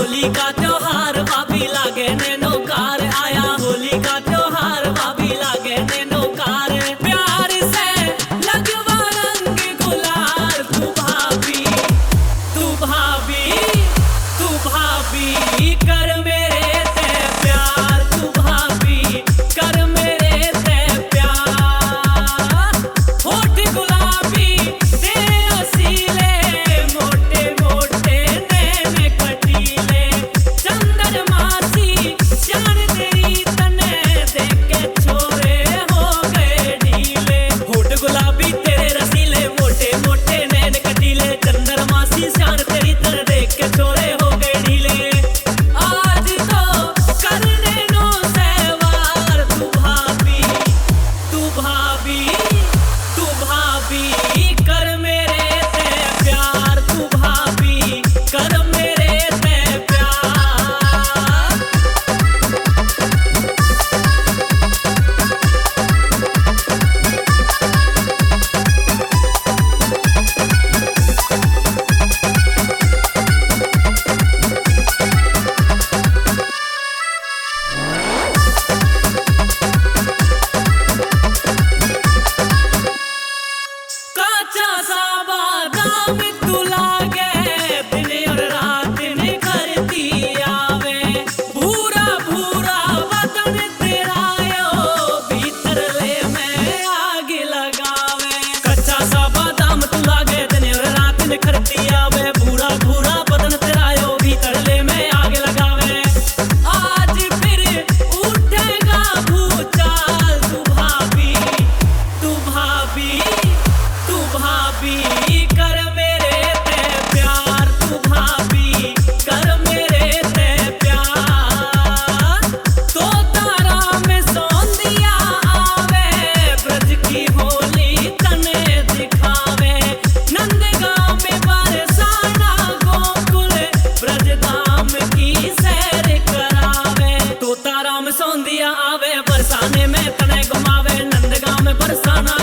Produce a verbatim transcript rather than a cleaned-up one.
होली का त्योहार भाभी लागे नैनो कार आया होली का त्योहार भाभी लागे नैनो कार प्यार से लगवा रंग गुलाल तू भाभी तू भाभी तू भाभी कर मेरे ते प्यार तू भाभी कर मेरे ते प्यार होठ गुलाबी तेरे असीले मोटे मोटे नैन कटीले चंदन मासी जान तेरी तने देख के छोरे हो गए ढीले होठ गुलाबी तेरे रसीले मोटे मोटे नैन कटीले चंदन मासी जान तेरी तने देख के छोरे हो गए ढीले आज तो करने नो सहवार तू भाभी तू भाभी तू भाभी कर मेरे ते प्यार तू भाभी कर मेरे ते प्यार काचा सा बादाम तू लागे दिन और रात निखरती आवे भूरा भूरा वतन तेरा यो भीतर ले में आग लगावे कच्चा सा बादाम तू लागे दिन और रात निखरती आवे भूरा भूरा वतन तेरा यो भीतर ले में आग लगावे आज फिर उठेगा भूचाल तू भाभी तू भाभी तू भाभी कर मेरे ते प्यार तू भाभी कर मेरे ते प्यार तो तारा में सौंदिया आवे ब्रज की होली तने दिखावे नंदगांव में बरसाना गोकुल ब्रज धाम की सैर करावे तो तारा में सौंदिया आवे बरसाने में तने घुमावे नंदगांव में बरसाना